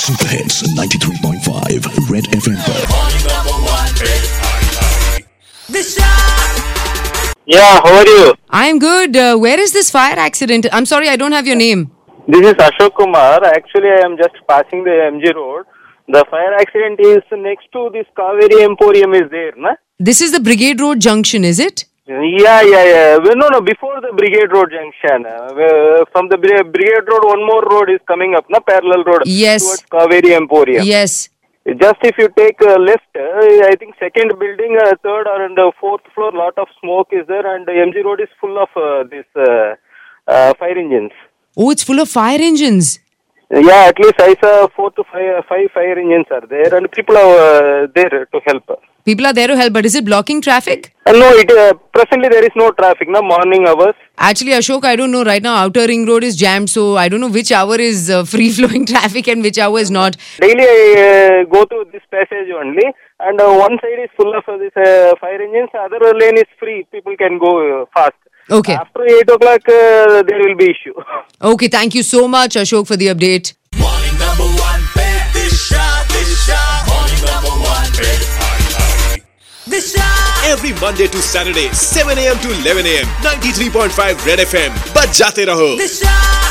Super Hits 93.5 Red FM पर। Yeah, how are you? I'm good. Where is this fire accident? I'm sorry, I don't have your name. This is Ashok Kumar. Actually, I am just passing the MG Road. The fire accident is next to this Kaveri Emporium is there, na? This is the Brigade Road junction, is it? Yeah. Well, no, before the Brigade Road junction. From the Brigade Road, one more road is coming up, na? Parallel road. Yes. Towards Kaveri Emporium. Yes. Just if you take left, I think second building, third and fourth floor, lot of smoke is there, and MG Road is full of this fire engines. Oh, it's full of fire engines. Yeah, at least I saw 4 to 5 fire engines are there, and people are there to help. People are there to help, but is it blocking traffic? No, presently there is no traffic, no morning hours. Actually, Ashok, I don't know. Right now, Outer Ring Road is jammed, so I don't know which hour is free-flowing traffic and which hour is not. Daily I go to this passage only, and one side is full of this fire engines, other lane is free. People can go fast. Okay. After 8 o'clock, there will be issue. Okay, thank you so much, Ashok, for the update. Morning number one, Disha. Morning number one, Disha. Every Monday to Saturday, 7 a.m. to 11 a.m. 93.5 Red FM. बजाते रहो.